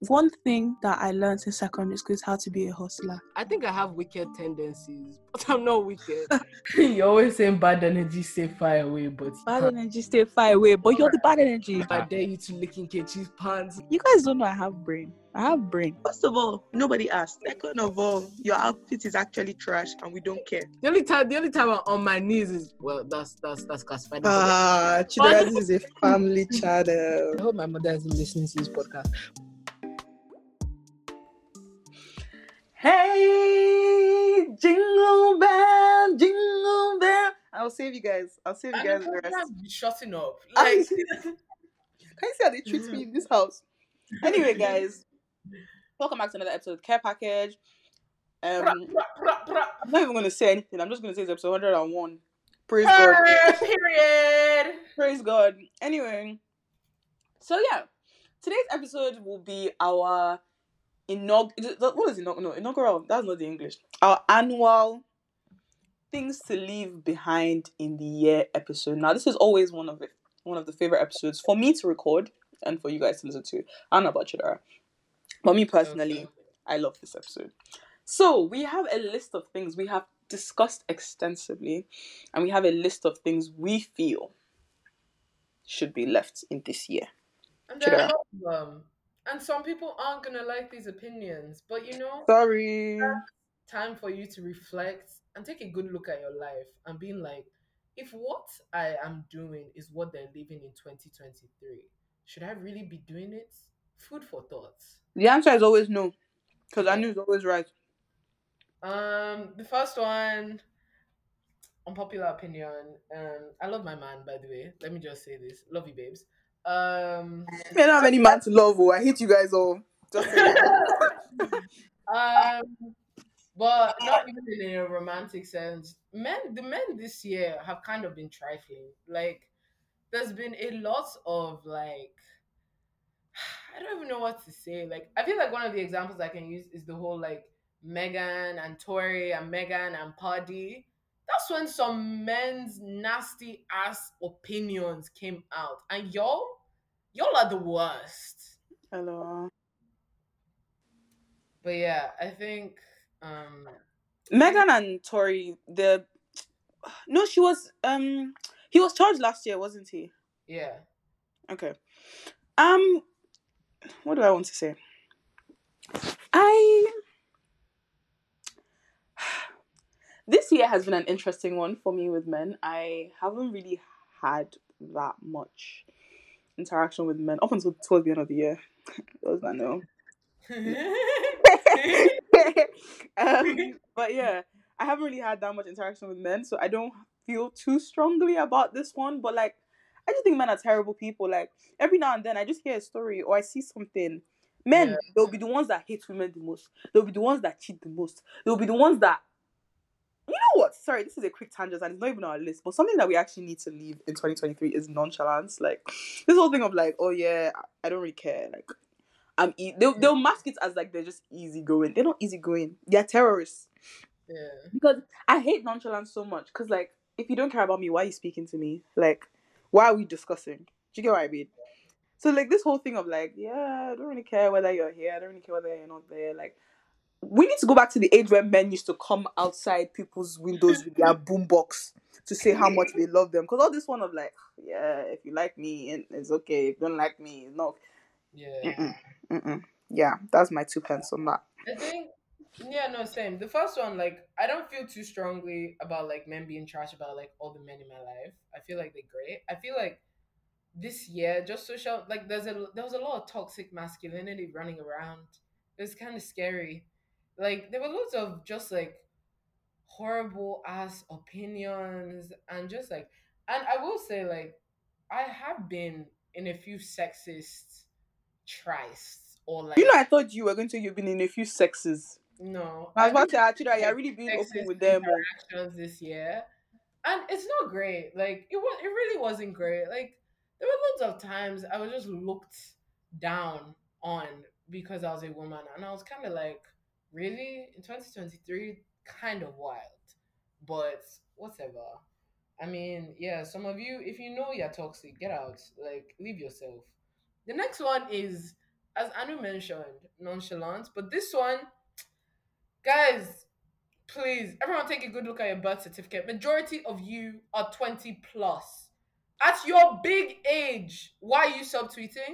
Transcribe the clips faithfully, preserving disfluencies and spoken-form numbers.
one thing that I learned in secondary school is how to be a hustler. I think I have wicked tendencies, but I'm not wicked. You're always saying bad energy stay far away, but Bad energy stay far away, but you're the bad energy. I dare you to lick in Kechi's pants. You guys don't know I have brain. I have brain. First of all, nobody asked. Second of all, your outfit is actually trash and we don't care. The only time, the only time I'm on my knees is well, that's that's that's classified. Ah, Chidera, this is a family channel. I hope my mother isn't listening to this podcast. Hey, jingle bell, jingle bell. I'll save you guys. I'll save you guys the rest. Be shutting up. Like, Like, can you see how they treat me in this house? Anyway, guys, welcome back to another episode of Care Package. Um, I'm not even going to say anything. I'm just going to say it's episode one hundred and one. Praise God. period. Praise God. Anyway, so yeah, today's episode will be our inaugural. What is inaugural? No, inaugural. That's not the English. Our annual things to leave behind in the year episode. Now, this is always one of it, one of the favorite episodes for me to record and for you guys to listen to. I don't know about Chidera, but me personally, I love this episode. So we have a list of things we have discussed extensively, and we have a list of things we feel should be left in this year. And there are a lot of them. And some people aren't gonna like these opinions, but you know, Sorry. time for you to reflect and take a good look at your life and being like, if what I am doing is what they're living in twenty twenty-three, should I really be doing it? Food for thoughts. The answer is always no, because I knew it's always right. Um, the first one, unpopular opinion. Um, I love my man, by the way. Let me just say this. Love you, babes. Um, I don't have any man to love. Oh, I hate you guys all. Just um, but not even in a romantic sense. Men, the men this year have kind of been trifling. Like, there's been a lot of like, I don't even know what to say. Like, I feel like one of the examples I can use is the whole like Megan and Tori and Megan and Paddy. That's when some men's nasty ass opinions came out, and y'all, y'all are the worst. Hello. But yeah, I think um Megan and Tori, the no, she was um he was charged last year, wasn't he? yeah. Okay. Um, what do I want to say? I this year has been an interesting one for me with men. I haven't really had that much interaction with men up until towards the end of the year. Those I know. um, but yeah, I haven't really had that much interaction with men, so I don't feel too strongly about this one. But like, I just think men are terrible people. Like, every now and then I just hear a story or I see something. Men, Yeah. they'll be the ones that hate women the most. They'll be the ones that cheat the most. They'll be the ones that, you know what? Sorry, this is a quick tangent and it's not even on our list. But something that we actually need to leave in twenty twenty-three is nonchalance. Like, this whole thing of like, oh yeah, I don't really care. Like, I'm e- they'll, they'll mask it as like they're just easygoing. They're not easygoing. They're terrorists. Yeah. Because I hate nonchalance so much. Because like, if you don't care about me, why are you speaking to me? Like, why are we discussing? Do you get what I mean? So like this whole thing of like, yeah, I don't really care whether you're here. I don't really care whether you're not there. Like, we need to go back to the age where men used to come outside people's windows with their boombox to say how much they love them. Because all this one of like, yeah, if you like me, it's okay. If you don't like me, it's not. Yeah. Mm-mm. Mm-mm. Yeah, that's my two pence on that. I think yeah, no, same. The first one, like, I don't feel too strongly about like men being trash about like all the men in my life. I feel like they're great. I feel like this year, just social, like there's a there was a lot of toxic masculinity running around. It was kind of scary. Like there were loads of just like horrible ass opinions and just like, and I will say like I have been in a few sexist trysts or like You know, I thought you were going to you've been in a few sexes. no. I was I've about been to actually, in, you're like, really being open sexist with them. Or... interactions this year, and it's not great. Like it was, it really wasn't great. Like there were loads of times I was just looked down on because I was a woman, and I was kind of like, really in twenty twenty-three, kind of wild, but whatever. I mean, yeah, some of you, if you know you're toxic, get out. Like leave yourself. The next one is as Anu mentioned, nonchalant. But this one, guys, please, everyone take a good look at your birth certificate. Majority of you are twenty plus. At your big age, why are you subtweeting?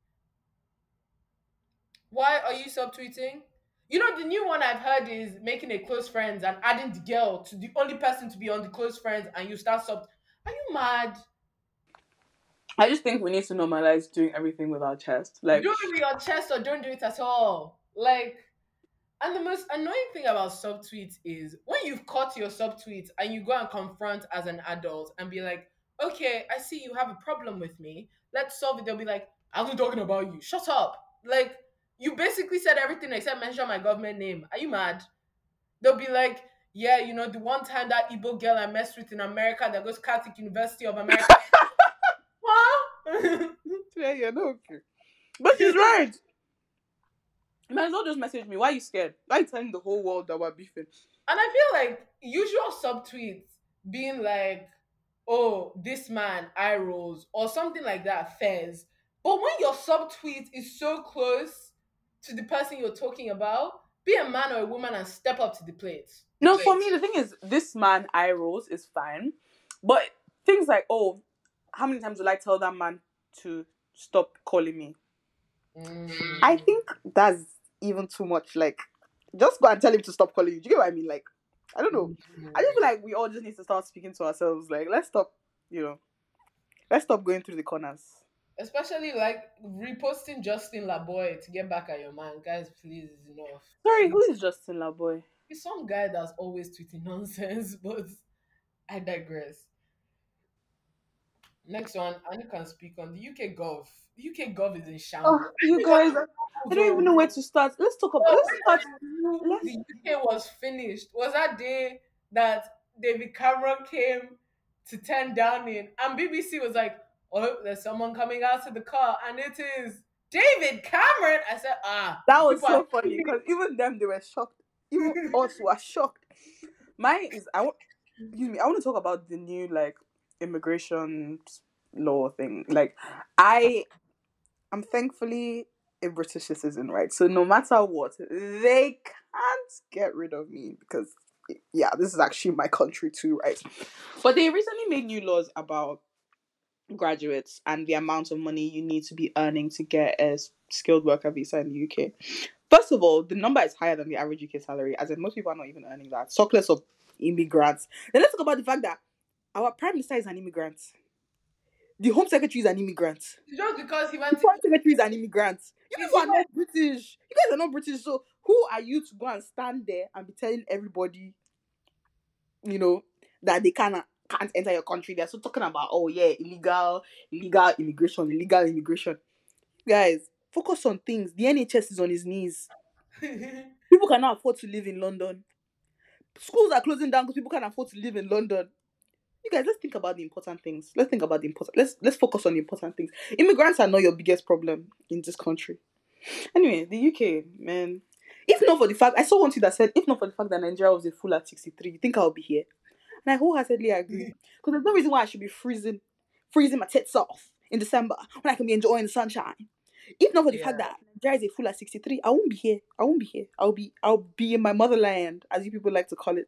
Why are you subtweeting? You know, the new one I've heard is making a close friends and adding the girl to the only person to be on the close friends, and you start sub. Are you mad? I just think we need to normalize doing everything with our chest. Like, Do it with your chest or don't do it at all. Like, and the most annoying thing about subtweets is when you've caught your subtweets and you go and confront as an adult and be like, okay, I see you have a problem with me. Let's solve it. They'll be like, I wasn't talking about you. Shut up. Like, you basically said everything except mention my government name. Are you mad? They'll be like, yeah, you know, the one time that Igbo girl I messed with in America that goes Catholic University of America. Huh? yeah, yeah, no, okay. But she's right. You might as well just message me. Why are you scared? Why are you telling the whole world that we're beefing? And I feel like usual subtweets being like, oh, this man, eye rolls, or something like that, fares. But when your subtweet is so close to the person you're talking about, be a man or a woman and step up to the plate. No, Plate. for me, the thing is, this man, eye rolls, is fine. But things like, oh, how many times will I tell that man to stop calling me? Mm. I think that's even too much. Like, just go and tell him to stop calling you. Do you get what I mean? Like, I don't know. I just feel like we all just need to start speaking to ourselves. Like, let's stop, you know, let's stop going through the corners. Especially like reposting Justin Laboy to get back at your man. Guys, please, is enough. Sorry, who is Justin Laboy? He's some guy that's always tweeting nonsense, but I digress. Next one, and you can speak on the U K Gov. The U K Gov is in shambles. Oh, you guys, I don't even know where to start. Let's talk about. Oh, Let's when start. I knew let's- the U K was finished was that day that David Cameron came to turn Downing, and B B C was like, "Oh, there's someone coming out of the car, and it is David Cameron." I said, "Ah, That was people so are funny because even them, they were shocked. Even us were shocked. Mine is I want. Excuse me. I want to talk about the new like immigration law thing. Like, I am thankfully a British citizen, right? So no matter what, they can't get rid of me because yeah, this is actually my country too, right? But they recently made new laws about graduates and the amount of money you need to be earning to get a skilled worker visa in the U K. First of all, the number is higher than the average U K salary, as in most people are not even earning that. Talk less of immigrants. Then let's talk about the fact that our prime minister is an immigrant. The home secretary is an immigrant. just because he The went to foreign secretary is an immigrant. You Is people he are not British. You guys are not British. So who are you to go and stand there and be telling everybody, you know, that they cannot can't enter your country? They're still talking about, oh yeah, illegal, illegal immigration, illegal immigration. Guys, focus on things. The N H S is on his knees. People cannot afford to live in London. Schools are closing down because people can't afford to live in London. You guys, let's think about the important things. Let's think about the important. Let's let's focus on the important things. Immigrants are not your biggest problem in this country. Anyway, the U K, man. If not for the fact, I saw one tweet that said, if not for the fact that Nigeria was a fool at sixty-three, you think I'll be here? And I wholeheartedly agree. Because there's no reason why I should be freezing, freezing my tits off in December when I can be enjoying the sunshine. If not for the Yeah. fact that Nigeria is a fool at sixty-three, I won't be here. I won't be here. I'll be I'll be in my motherland, as you people like to call it.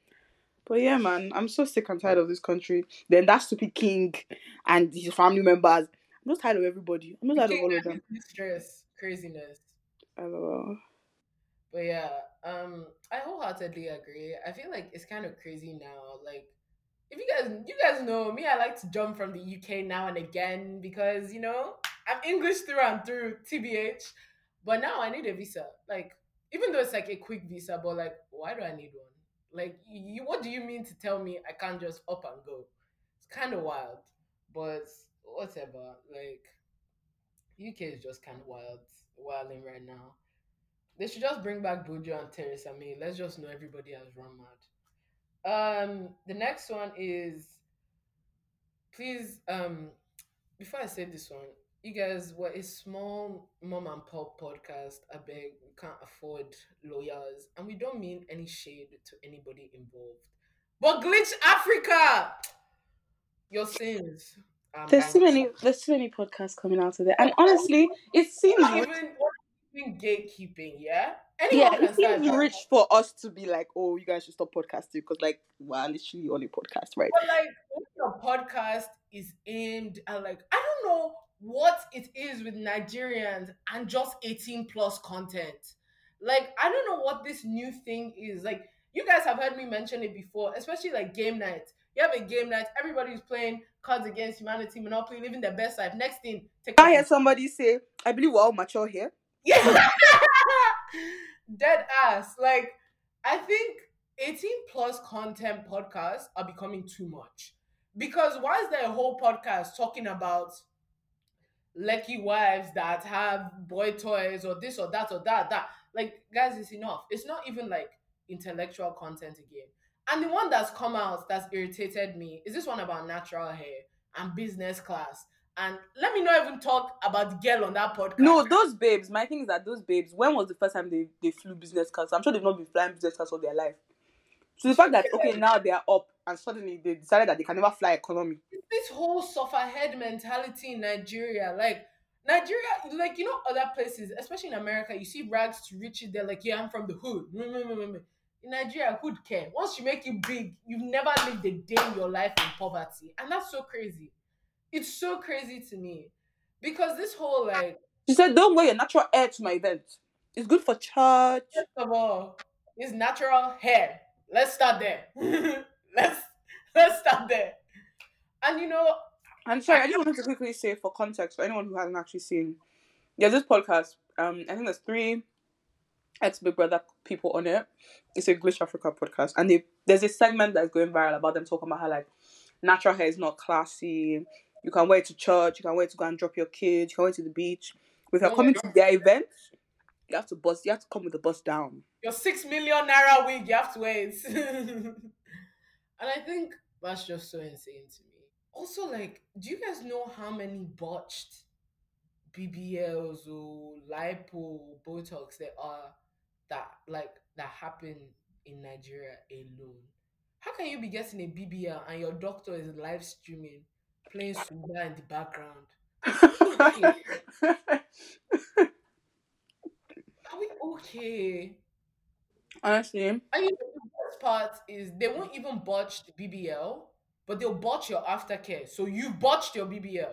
But yeah, man, I'm so sick and tired of this country. Then that stupid king and his family members. I'm just tired of everybody. I'm just tired of all of them. stress, craziness. LOL. But yeah, um, I wholeheartedly agree. I feel like it's kind of crazy now. Like, if you guys, you guys know me, I like to jump from the U K now and again because you know I'm English through and through, T B H. But now I need a visa. Like, even though it's like a quick visa, but like, why do I need one? Like, you, what do you mean to tell me I can't just up and go? It's kind of wild, but whatever. Like, U K is just kind of wild, wilding right now. They should just bring back Bojo and Theresa May. Let's just know everybody has run mad. Um, the next one is, please, um, before I say this one, you guys were a small mom and pop podcast. I beg, we can't afford lawyers, and we don't mean any shade to anybody involved. But Glitch Africa, your sins. Um, There's too banging. many. There's too many podcasts coming out today, and honestly, it We're seems not rich. even, we're not even gatekeeping, yeah? Yeah, Anyone it can start. seems a podcast. rich for us to be like, oh, you guys should stop podcasting because, like, we're literally on a podcast, right? But like when your podcast is aimed at like I don't know what it is with Nigerians and just eighteen plus content. Like I don't know what this new thing is. Like you guys have heard me mention it before, especially like game night. You have a game night, everybody's playing Cards Against Humanity, Monopoly, living their best life. Next thing, I TikTok hear is somebody say, I believe we're all mature here. yeah. Dead ass. Like, I think eighteen plus content podcasts are becoming too much. Because why is there a whole podcast talking about lucky wives that have boy toys or this or that or that, that? Like, guys, it's enough. It's not even like intellectual content again. And the one that's come out that's irritated me is this one about natural hair and business class. And let me not even talk about the girl on that podcast. No, those babes. My thing is that those babes. When was the first time they, they flew business class? I'm sure they've not been flying business class all their life. So the fact that okay now they are up and suddenly they decided that they can never fly economy. This whole suffer head mentality in Nigeria, like Nigeria, like you know, other places, especially in America, you see rags to riches. They're like, yeah, I'm from the hood. In Nigeria, hood care. Once you make it big, you've never lived a day in your life in poverty, and that's so crazy. It's so crazy to me because this whole like, She said, "Don't wear your natural hair to my event. It's good for church." first of all, it's natural hair. Let's start there. let's let's start there. And you know, I'm sorry, I just wanted to quickly say for context for anyone who hasn't actually seen. There's this podcast. Um, I think there's three ex Big Brother people on it. It's a Glitch Africa podcast, and they, there's a segment that's going viral about them talking about how like natural hair is not classy. You can wear it to church. You can wear it to go and drop your kids. You can wear it to the beach. But if you're Oh my coming to their event, you have to bust. You have to come with the bust down. your six million naira wig, you have to wear it. And I think that's just so insane to me. Also, like, do you guys know how many botched B B Ls or lipo Botox there are that like that happen in Nigeria alone? How can you be getting a B B L and your doctor is live streaming, playing Suga in the background? Are we okay? Honestly, And you know, the worst part is they won't even botch the B B L, but they'll botch your aftercare. So you've botched your B B L.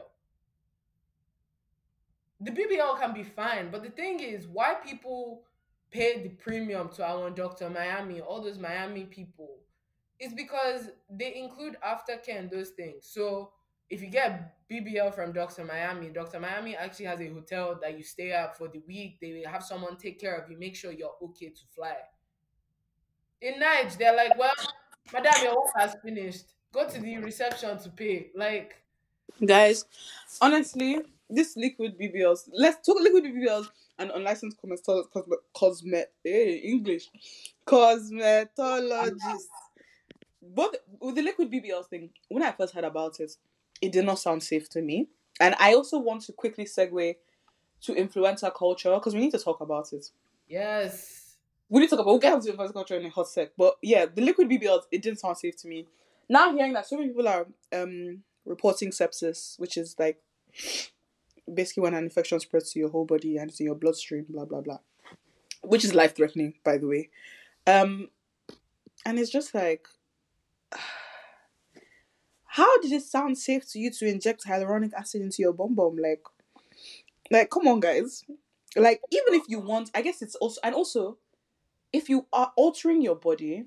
The B B L can be fine, but the thing is, why people pay the premium to our Doctor Miami, all those Miami people, is because they include aftercare and those things. So if you get B B L from Doctor Miami, Doctor Miami actually has a hotel that you stay at for the week. They will have someone take care of you, make sure you're okay to fly. In Niger, they're like, well, madam, your work has finished. Go to the reception to pay. Like, guys, honestly, this liquid B B Ls. Let's talk liquid B B Ls and unlicensed cosmetologist, cosme, cosme, hey, English, cosmetologist. But with the liquid B B Ls thing, when I first heard about it, it did not sound safe to me. And I also want to quickly segue to influencer culture because we need to talk about it. yes. We need to talk about, we'll get into influencer culture in a hot sec. But yeah, the liquid B B Ls, it didn't sound safe to me. Now hearing that so many people are um reporting sepsis, which is like basically when an infection spreads to your whole body and it's in your bloodstream, blah blah blah, which is life threatening, by the way. Um, and it's just like, how did it sound safe to you to inject hyaluronic acid into your bum bum? Like, like come on, guys. Like, even if you want, I guess it's also, and also, if you are altering your body,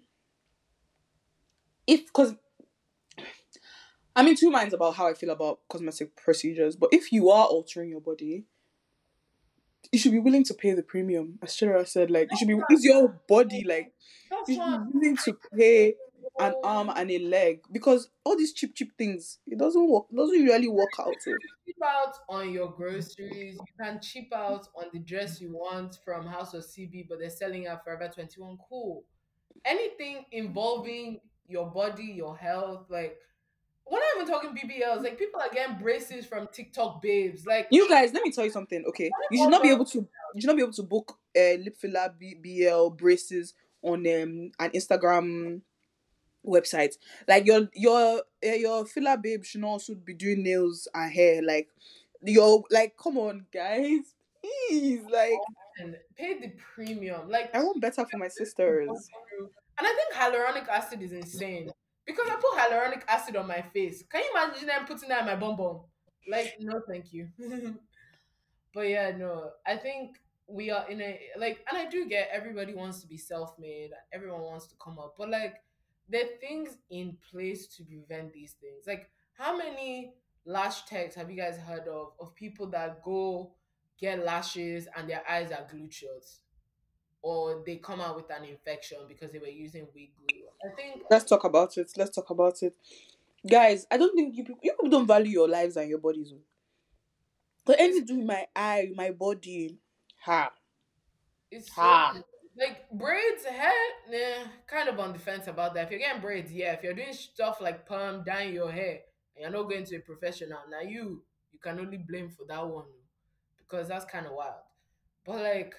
if because. I'm in two minds about how I feel about cosmetic procedures, but if you are altering your body, you should be willing to pay the premium. As Chidera said, like, you should be, it's your body, like, That's you should what be willing to pay an arm and a leg, because all these cheap, cheap things, it doesn't work, it doesn't really work out. So. cheap out on your groceries. You can cheap out on the dress you want from House of C B, but they're selling at Forever twenty-one. Cool. Anything involving your body, your health, like, we're not even talking B B Ls. Like, people are getting braces from TikTok babes. Like, You guys, let me tell you something, okay? You should not be able to, you should not be able to book uh, lip filler, B- BL, braces on um, an Instagram websites. Like your your eh, your filler babe should not also be doing nails and hair. Like your like, come on, guys, please. Like And pay the premium. Like, I want better for my to go sisters. through. And I think hyaluronic acid is insane because I put hyaluronic acid on my face. Can you imagine them putting that in my bum bum? Like, no, thank you. But yeah, no, I think we are in a like, and I do get everybody wants to be self made, everyone wants to come up, but like, there are things in place to prevent these things. Like, how many lash techs have you guys heard of of people that go get lashes and their eyes are glued shut? Or they come out with an infection because they were using wig glue. I think Let's talk about it. Let's talk about it, guys. I don't think you people, you people don't value your lives and your bodies. But anything to do with my eye, my body, ha, it's so ha. like braids, hair, nah, kind of on the fence about that. If you're getting braids, yeah. If you're doing stuff like perm, dyeing your hair, and you're not going to a professional, now you you can only blame for that one because that's kind of wild. But like,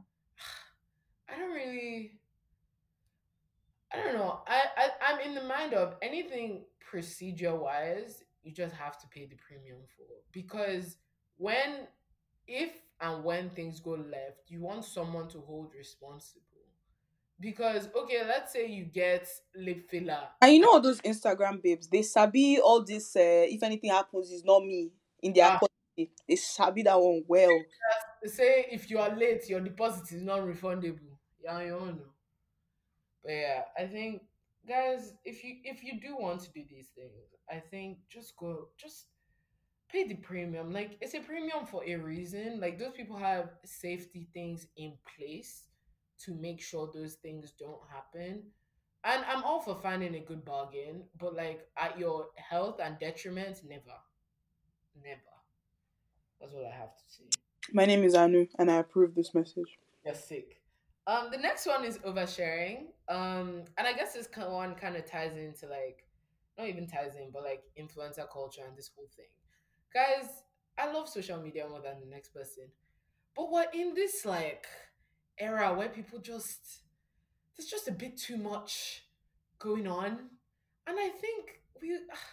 I don't really. I don't know. I, I I'm in the mind of anything procedure wise, you just have to pay the premium for because when if and when things go left, you want someone to hold responsible. Because okay, let's say you get lip filler. And you know all those Instagram babes, they sabi all this. Uh, if anything happens, it's not me in their Ah, policy. They sabi that one well. they say if you are late, your deposit is not refundable. Yeah, on your own. But yeah, I think guys, if you if you do want to do these things, I think just go just pay the premium. Like it's a premium for a reason. Like those people have safety things in place to make sure those things don't happen. And I'm all for finding a good bargain, but like at your health and detriment, never. Never. That's what I have to say. My name is Anu, and I approve this message. You're sick. Um, the next one is oversharing. Um, and I guess this ki- one kind of ties into like, not even ties in, but like influencer culture and this whole thing. Guys, I love social media more than the next person, but we're in this like era where people just there's just a bit too much going on, and I think we,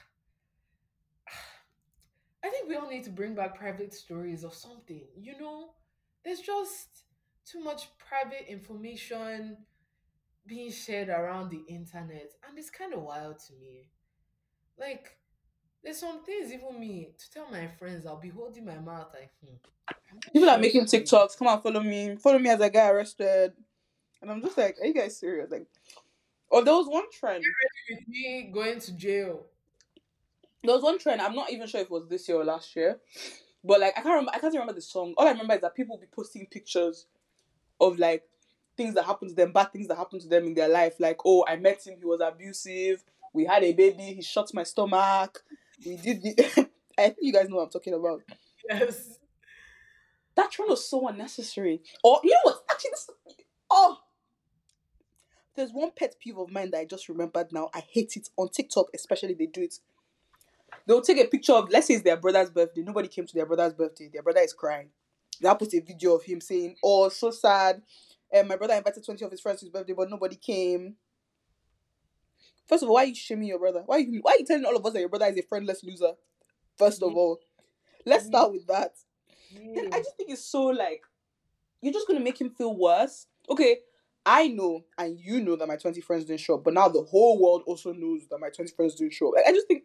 I think we all need to bring back private stories or something. You know, there's just too much private information being shared around the internet, and it's kind of wild to me. Like, there's some things even me to tell my friends, I'll be holding my mouth like, hmm, am I People are sure? making TikToks. Come on, follow me. Follow me as I get arrested. And I'm just like, are you guys serious? Like, oh, there was one trend. With me going to jail. There was one trend. I'm not even sure if it was this year or last year, but like I can't remember. I can't remember the song. All I remember is that people be posting pictures of like things that happened to them, bad things that happened to them in their life. Like, oh, I met him. He was abusive. We had a baby. He shot my stomach. We did. The... I think you guys know what I'm talking about. Yes. That trend was so unnecessary. Or you know what? Actually, this. Oh, there's one pet peeve of mine that I just remembered now. I hate it on TikTok, especially. They do it. They'll take a picture of, let's say it's their brother's birthday. Nobody came to their brother's birthday. Their brother is crying. They'll put a video of him saying, oh, so sad. And my brother invited twenty of his friends to his birthday, but nobody came. First of all, why are you shaming your brother? Why are you, why are you telling all of us that your brother is a friendless loser? First of Yeah. all, let's start with that. Then Yeah. I just think it's so like, you're just going to make him feel worse. Okay, I know and you know that my twenty friends didn't show up, but now the whole world also knows that my twenty friends didn't show up. Like, I just think,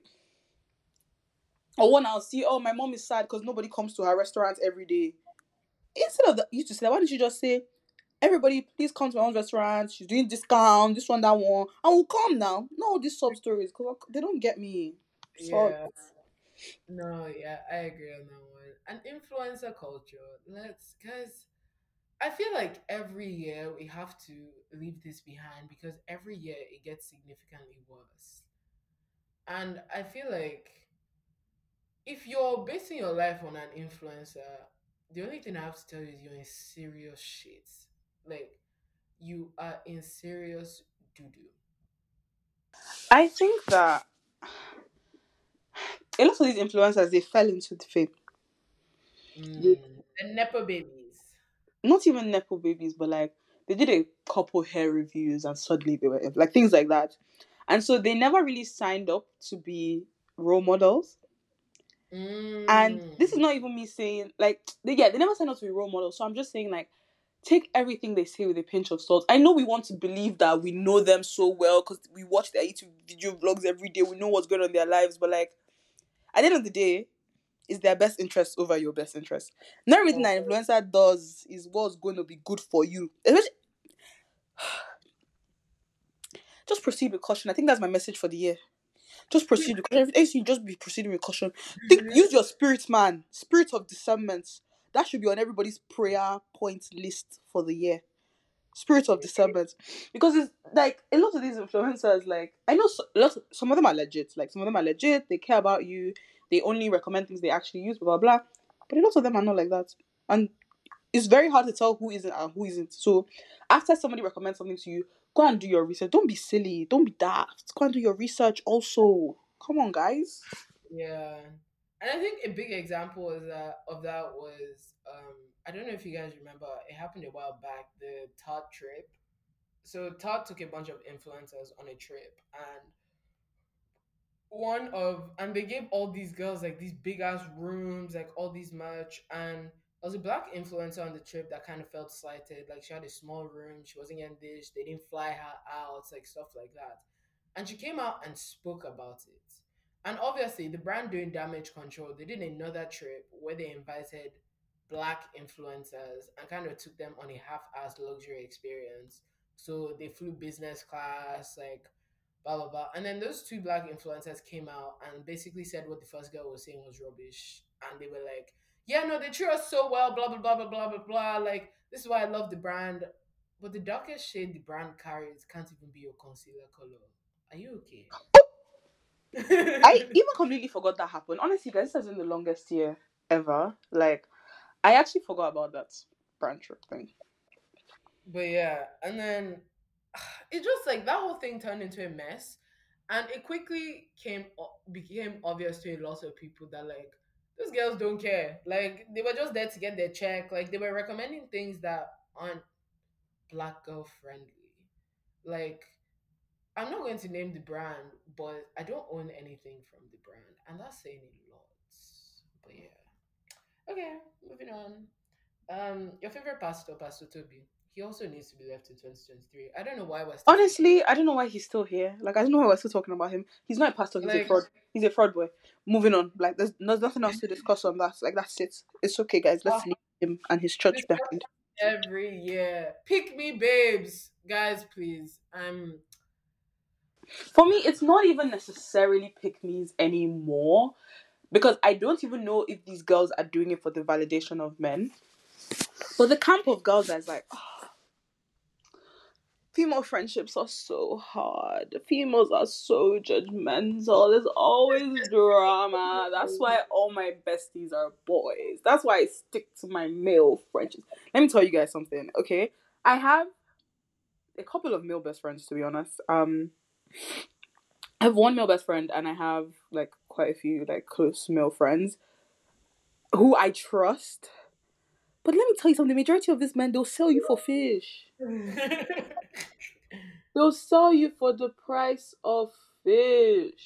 or one, I'll see, oh, my mom is sad because nobody comes to her restaurant every day. Instead of the, you to say that, why don't you just say, everybody, please come to my own restaurant. She's doing discount, this one, that one. And we'll come now. No, these sub stories, because they don't get me. So, Yeah. No, yeah, I agree on that one. And influencer culture. Let's, guys, I feel like every year we have to leave this behind because every year it gets significantly worse. And I feel like if you're basing your life on an influencer, the only thing I have to tell you is you're in serious shit. Like, you are in serious doo doo. I think that a lot of these influencers, they fell into the fame. They, Mm. And Nepo babies. not even Nepo babies, but like, they did a couple hair reviews and suddenly they were, like, things like that. And so they never really signed up to be role models. And this is Mm. not even me saying, like, they, yeah, they never signed up to be role models. So I'm just saying, like, take everything they say with a pinch of salt. I know we want to believe that we know them so well because we watch their YouTube video vlogs every day. We know what's going on in their lives. But, like, at the end of the day, it's their best interest over your best interest. Not everything that influencer does is what's going to be good for you. Especially, just proceed with caution. I think that's my message for the year. Just proceed with caution. Everything you just be proceeding with caution. Think, use your spirit, man. Spirit of discernment. That should be on everybody's prayer point list for the year. Spirit of discernment, because it's like a lot of these influencers. Like I know so, a lot of, some of them are legit. Like some of them are legit. They care about you. They only recommend things they actually use. Blah blah blah. But a lot of them are not like that, and it's very hard to tell who isn't and who isn't. So after somebody recommends something to you, go and do your research. Don't be silly. Don't be daft. Go and do your research also. Come on, guys. Yeah. And I think a big example is that of that was um I don't know if you guys remember, it happened a while back, the Todd trip. So Todd took a bunch of influencers on a trip, and one of and they gave all these girls like these big ass rooms, like all these merch, and there was a black influencer on the trip that kind of felt slighted. Like she had a small room, she wasn't getting this, they didn't fly her out, like stuff like that. And she came out and spoke about it. And obviously the brand doing damage control, they did another trip where they invited black influencers and kind of took them on a half-assed luxury experience. So they flew business class, like blah blah blah. And then those two black influencers came out and basically said what the first girl was saying was rubbish. And they were like, yeah, no, they treat us so well, blah blah blah blah blah blah blah. Like, this is why I love the brand. But the darkest shade the brand carries can't even be your concealer color. Are you okay? I even completely forgot that happened. Honestly, guys, this has been the longest year ever. Like, I actually forgot about that brand trip thing. But yeah, and then it just like that whole thing turned into a mess, and it quickly came o- became obvious to a lot of people that like those girls don't care. Like they were just there to get their check. Like they were recommending things that aren't black girl friendly. Like I'm not going to name the brand, but I don't own anything from the brand, and that's saying a lot. But yeah, okay, moving on. Um, your favorite pastor, Pastor Toby. He also needs to be left in twenty twenty-three. I don't know why we're still Honestly, I don't know why he's still here. Like, I don't know why we're still talking about him. He's not a pastor. He's a like fraud. He's a fraud boy. Moving on. Like, there's, there's nothing else to discuss on that. Like, that's it. It's okay, guys. Let's oh, leave him and his church this behind. every year. Pick me, babes, guys, please. I'm For me, it's not even necessarily pick me's anymore, because I don't even know if these girls are doing it for the validation of men. But the camp of girls that's like, oh, female friendships are so hard. Females are so judgmental. There's always drama. That's why all my besties are boys. That's why I stick to my male friendships. Let me tell you guys something, okay? I have a couple of male best friends, to be honest. Um, I have one male best friend, and I have like quite a few like close male friends who I trust. But let me tell you something. The majority of these men, they'll sell you for fish. They'll sell you for the price of fish.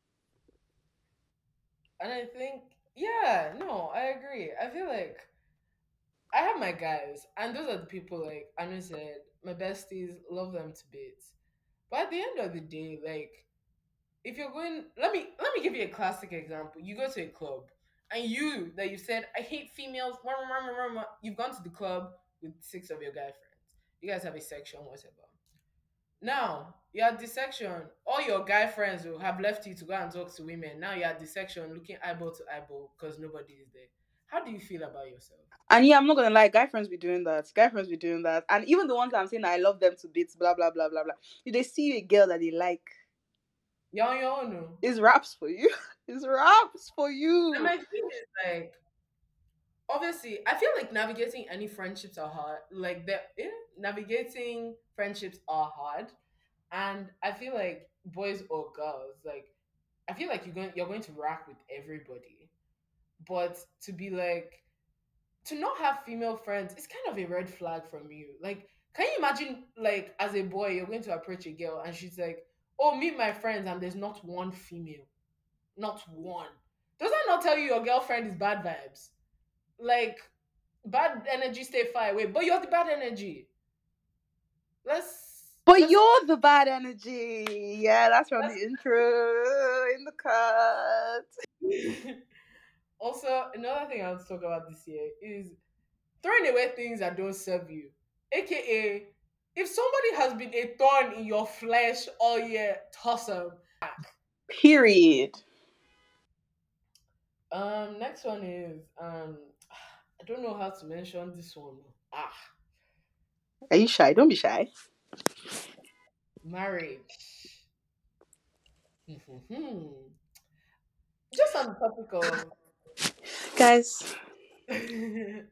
and I think yeah, no, I agree. I feel like I have my guys, and those are the people like Anu said, my besties, love them to bits. But at the end of the day, like if you're going let me let me give you a classic example. You go to a club and you that you said I hate females, wah, wah, wah, wah, wah, you've gone to the club with six of your guy friends. You guys have a section, whatever. Now you're at the section, all your guy friends will have left you to go and talk to women. Now you're at the section looking eyeball to eyeball because nobody is there. How do you feel about yourself? And yeah, I'm not gonna lie, guy friends be doing that. Guy friends be doing that. And even the ones that I'm saying I love them to bits, blah blah blah blah blah. If they see a girl that they like, You're on your own. No? it's raps for you. It's raps for you. And my thing is like obviously I feel like navigating any friendships are hard. Like that eh, navigating friendships are hard. And I feel like boys or girls, like I feel like you're going you're going to rock with everybody. But to be like to not have female friends is kind of a red flag from you. Like, can you imagine like as a boy you're going to approach a girl and she's like, oh, meet my friends, and there's not one female, not one. Does that not tell you your girlfriend is bad vibes? Like, bad energy, stay far away. But you're the bad energy. Let's But let's you're the bad energy. Yeah, that's from the let's intro in the cut. Also, another thing I want to talk about this year is throwing away things that don't serve you. A K A, if somebody has been a thorn in your flesh all year, toss them. Period. Um, next one is um, I don't know how to mention this one. Ah, Are you shy? Don't be shy. marriage. Mhm. Just on the topic of Guys, there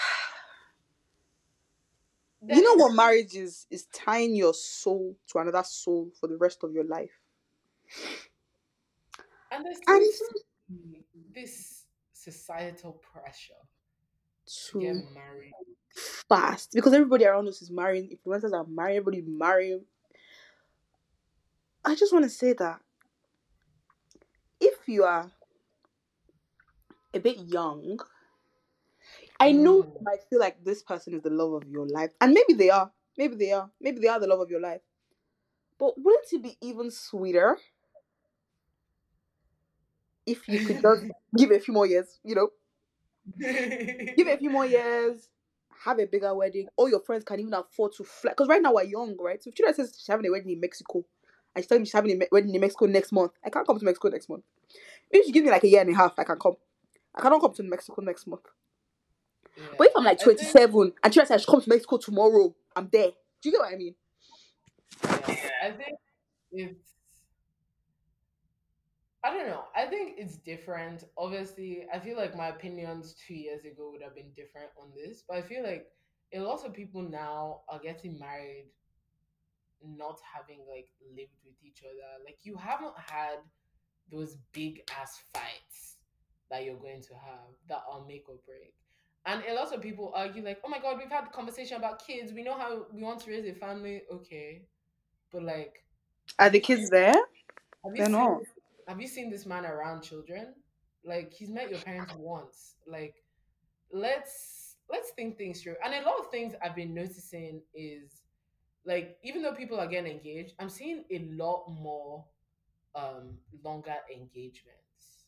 you know is what marriage is? Is tying your soul to another soul for the rest of your life. and there And seems to be this societal pressure to get too married. fast. Because everybody around us is marrying. Influencers are marrying, everybody marrying. I just want to say that if you are a bit young, I know you Mm. might feel like this person is the love of your life. And maybe they are. Maybe they are. Maybe they are the love of your life. But wouldn't it be even sweeter if you could just give it a few more years, you know? Give it a few more years, have a bigger wedding. All your friends can even afford to fly. Because right now we're young, right? So if Chidera says she's having a wedding in Mexico, and she's telling me she's having a me- wedding in Mexico next month, I can't come to Mexico next month. Maybe she give me like a year and a half, I can come. I cannot come to Mexico next month. Yeah. But if I'm like I think twenty-seven and Chidera says I should come to Mexico tomorrow, I'm there. Do you get what I mean? yeah, I think it's I don't know. I think it's different. Obviously, I feel like my opinions two years ago would have been different on this, but I feel like a lot of people now are getting married not having like lived with each other. Like you haven't had those big ass fights that you're going to have that are make or break. And a lot of people argue like, oh my god, we've had a conversation about kids. We know how we want to raise a family. Okay, but like, Are have the you kids there? have you They're seen not. this, have you seen this man around children? Like he's met your parents once. Like let's let's think things through. And a lot of things I've been noticing is like even though people are getting engaged, I'm seeing a lot more um longer engagements.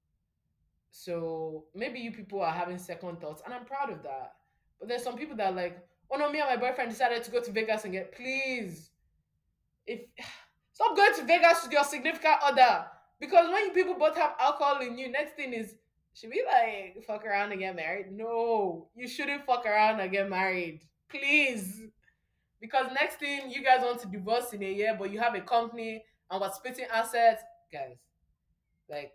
So maybe you people are having second thoughts, and I'm proud of that. But there's some people that are like, oh no, me and my boyfriend decided to go to Vegas and get please. If stop going to Vegas with your significant other. Because when you people both have alcohol in you, next thing is should we like fuck around and get married? No, you shouldn't fuck around and get married. Please. Because next thing you guys want to divorce in a year, but you have a company and we're splitting assets. Guys, like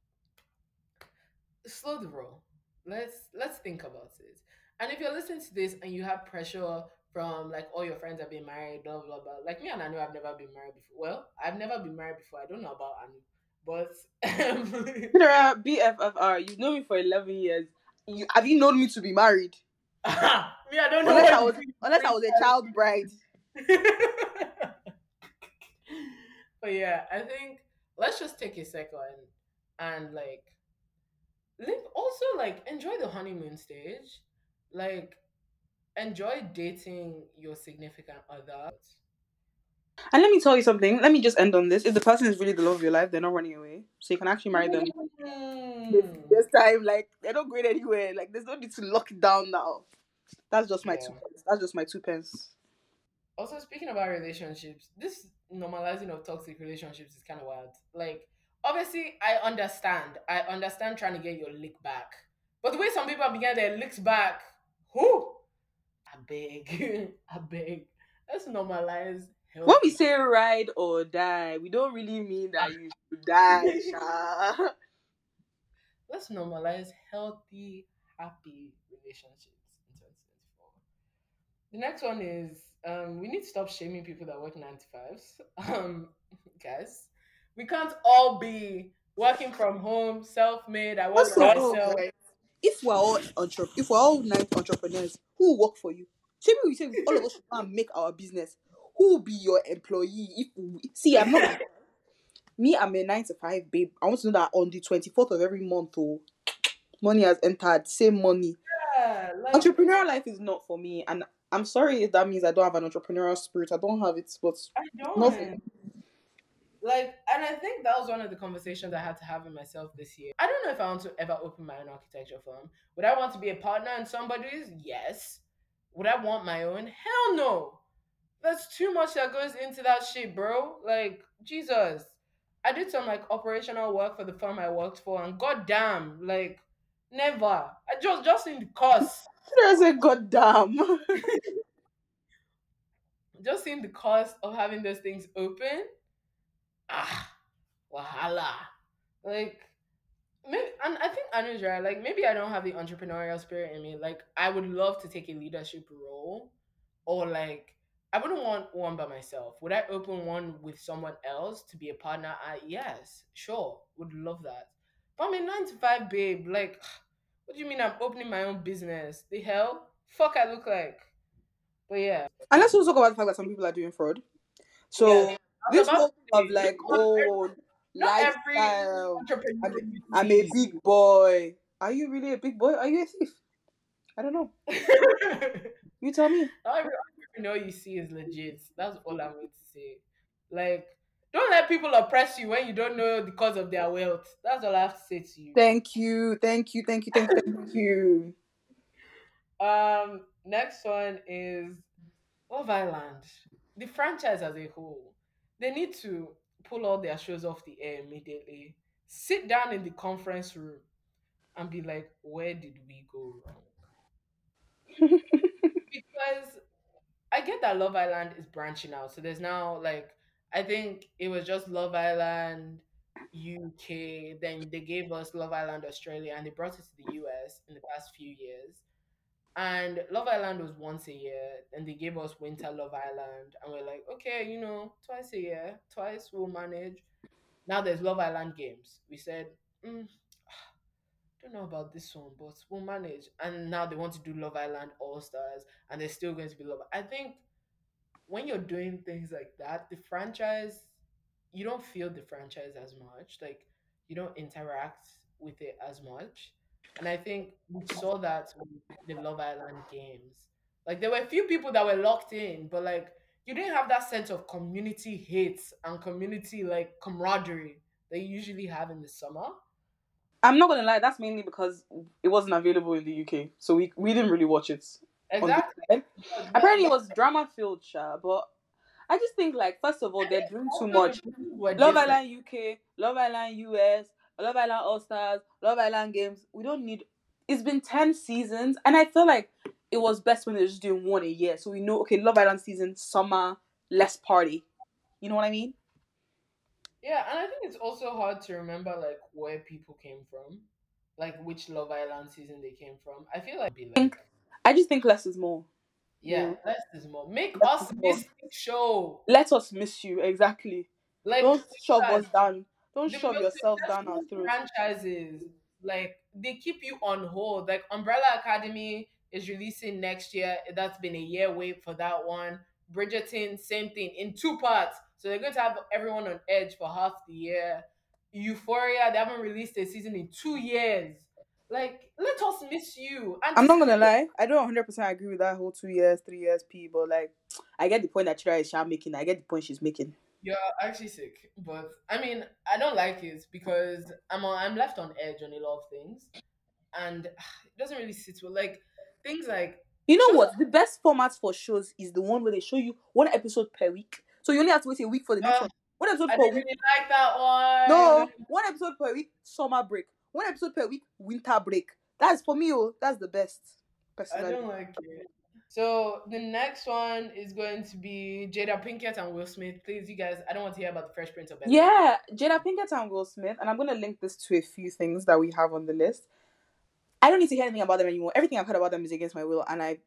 slow the roll. Let's let's think about it. And if you're listening to this and you have pressure from like all your friends have been married, blah blah blah. Like me and Anu have never been married before. Well, I've never been married before. I don't know about Anu, but um, Chidera, B F F R, you've known me for eleven years. You, have you known me to be married? me, I don't know Unless what I you was think. unless I was a child bride. But yeah, I think let's just take a second and like live also like enjoy the honeymoon stage. Like enjoy dating your significant other. And let me tell you something. Let me just end on this. If the person is really the love of your life, they're not running away. So you can actually marry them. This, Mm. this time, like they're not going anywhere. Like there's no need to lock it down now. That's just my Yeah. two pence. That's just my two pence. Also, speaking about relationships, this normalizing of toxic relationships is kind of wild. Like, obviously, I understand. I understand trying to get your lick back. But the way some people are getting their licks back, who? I beg. I beg. Let's normalize When we healthy. say ride or die, we don't really mean that you should die, Sha. Let's normalize healthy, happy relationships in twenty twenty-four. The next one is um, we need to stop shaming people that work nine to fives. Um, guys, we can't all be working from home, self-made. I work First for of all, myself. right, if we're all entre- if we're all nine entrepreneurs, who will work for you? Say we say all of us should go and make our business. who will be your employee? If we, see, I'm not me. I'm a nine to five babe. I want to know that on the twenty fourth of every month, oh, money has entered. Same money. Yeah, like Entrepreneurial life is not for me, and I'm sorry if that means I don't have an entrepreneurial spirit. I don't have it, but I not for don't. Like, and I think that was one of the conversations I had to have with myself this year. I don't know if I want to ever open my own architecture firm. Would I want to be a partner in somebody's? Yes. Would I want my own? Hell no. That's too much that goes into that shit, bro. Like, Jesus. I did some like operational work for the firm I worked for, and goddamn, like, never. I just just in the cost. there's a goddamn. Just in the cost of having those things open. Ah, wahala. Like, maybe, and I think Anu's right. Like, maybe I don't have the entrepreneurial spirit in me. Like, I would love to take a leadership role, or like, I wouldn't want one by myself. Would I open one with someone else to be a partner? I yes, sure, would love that. But I'm a nine to five babe. Like, what do you mean I'm opening my own business? The hell, fuck, I look like. But yeah, And let's also talk about the fact that some people are doing fraud. So yeah. I was this about whole to of say, like, not, oh, not every lifestyle. entrepreneur I'm, you I'm a see. big boy. Are you really a big boy? Are you a thief? I don't know. You tell me. Not every entrepreneur you see is legit. That's all I'm going to say. Like, don't let people oppress you when you don't know the cause of their wealth. That's all I have to say to you. Thank you, thank you, thank you, thank you, thank you. Um, next one is Love Island. The franchise as a whole, they need to pull all their shows off the air immediately. Sit down in the conference room and be like, where did we go wrong? Because I get that Love Island is branching out. So there's now like I think it was just Love Island U K, then they gave us Love Island Australia and they brought it to the U S in the past few years. And Love Island was once a year, and they gave us Winter Love Island, and we're like, okay, you know, twice a year, twice we'll manage. Now there's Love Island games. We said, mm, don't know about this one, but we'll manage. And now they want to do Love Island All Stars, and there's still going to be Love. I think when you're doing things like that, the franchise, you don't feel the franchise as much. Like you don't interact with it as much. And I think we saw that with the Love Island games. Like there were a few people that were locked in, but like you didn't have that sense of community hate and community like camaraderie that you usually have in the summer. I'm not gonna lie, that's mainly because it wasn't available in the U K, so we we didn't really watch it. on the Exactly. side. But- Apparently, it was drama filled, sha, but I just think like first of all they're doing too much. Were Love different. Island U K, Love Island U S, Love Island All Stars, Love Island Games. We don't need. It's been ten seasons, and I feel like it was best when they're just doing one a year, so we know okay, Love Island season, summer, less party. You know what I mean? Yeah, and I think it's also hard to remember like where people came from, like which Love Island season they came from. I feel like be like, I just think less is more. yeah, Yeah. less is more. Make Less us is more. miss the show. Let us miss you exactly. Like Don't shove guys, us down. Don't the shove most yourself down our successful throats. franchises, like they keep you on hold. Like Umbrella Academy is releasing next year. That's been a year wait for that one. Bridgerton, same thing in two parts. So they're going to have everyone on edge for half the year. Euphoria, they haven't released a season in two years. Like, let us miss you. And I'm not gonna lie, I don't one hundred percent agree with that whole two years, three years P, but like, I get the point that Chira is Sha making. I get the point she's making. You're actually sick, but I mean, I don't like it because I'm on, I'm left on edge on a lot of things, and it doesn't really sit well. Like things like You know shows what? The best format for shows is the one where they show you one episode per week. So you only have to wait a week for the next Uh, one. One episode I per didn't week. really like that one. No, one episode per week, summer break. One episode per week, winter break. That's for me, oh, that's the best. I Personally. don't like it. So the next one is going to be Jada Pinkett and Will Smith. Please, you guys, I don't want to hear about the Fresh Prince of Bel Air. Yeah, Jada Pinkett and Will Smith, and I'm gonna link this to a few things that we have on the list. I don't need to hear anything about them anymore. Everything I've heard about them is against my will, and I,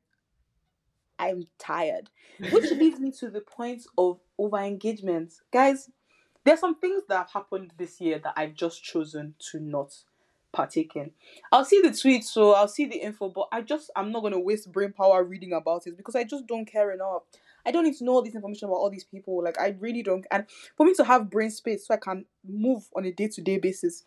I'm tired. Which leads me to the point of over engagement, guys. There's some things that have happened this year that I've just chosen to not partake in. I'll see the tweet, so I'll see the info, but I just I'm not gonna waste brain power reading about it because I just don't care enough. I don't need to know all this information about all these people. Like I really don't. And for me to have brain space so I can move on a day to day basis,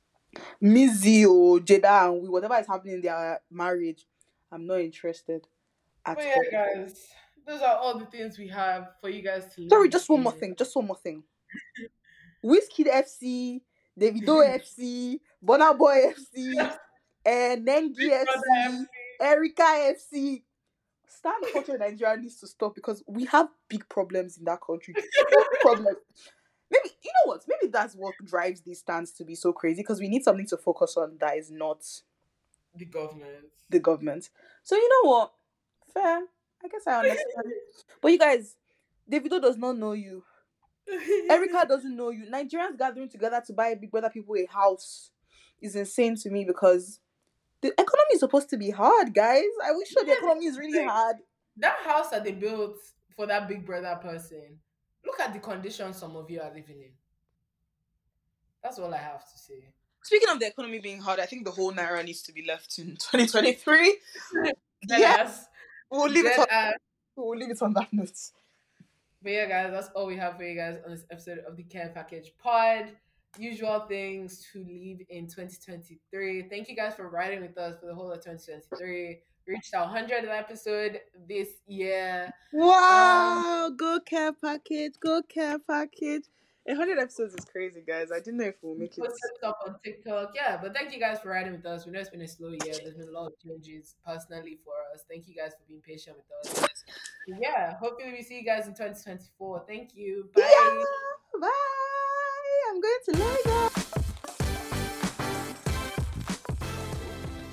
Mizzy or Jada and we whatever is happening in their marriage, I'm not interested at But all. yeah, guys, those are all the things we have for you guys to. Sorry, live just one more in. thing. Just one more thing. Wizkid F C, Davido F C, Burna Boy F C, and Nengi F C, Erica F C. Stand culture in Nigeria needs to stop because we have big problems in that country. Problem. Maybe you know what? Maybe that's what drives these stands to be so crazy because we need something to focus on that is not The government. the government. So you know what? Fair. I guess I understand. But you guys, Davido does not know you. Erica doesn't know you. Nigerians gathering together to buy Big Brother people a house is insane to me because the economy is supposed to be hard, guys. I wish sure the economy is really hard. That house that they built for that Big Brother person, look at the conditions some of you are living in. That's all I have to say. Speaking of the economy being hard, I think the whole naira needs to be left in twenty twenty-three. Yes. We'll leave it Dead on, ass. we'll leave it on that note. But yeah, guys, that's all we have for you guys on this episode of the Care Package Pod. Usual things to leave in twenty twenty-three. Thank you guys for riding with us for the whole of twenty twenty-three. We reached our hundredth episode this year. Wow, go care package, go care package. A hundred episodes is crazy, guys. I didn't know if we'll make it. Posted stuff on TikTok. Yeah, but thank you guys for riding with us. We know it's been a slow year. There's been a lot of changes personally for us. Thank you guys for being patient with us. Yeah, hopefully we see you guys in twenty twenty-four. Thank you. Bye. Yeah, bye. I'm going to Lagos.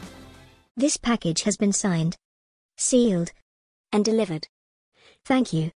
This package has been signed, sealed, and delivered. Thank you.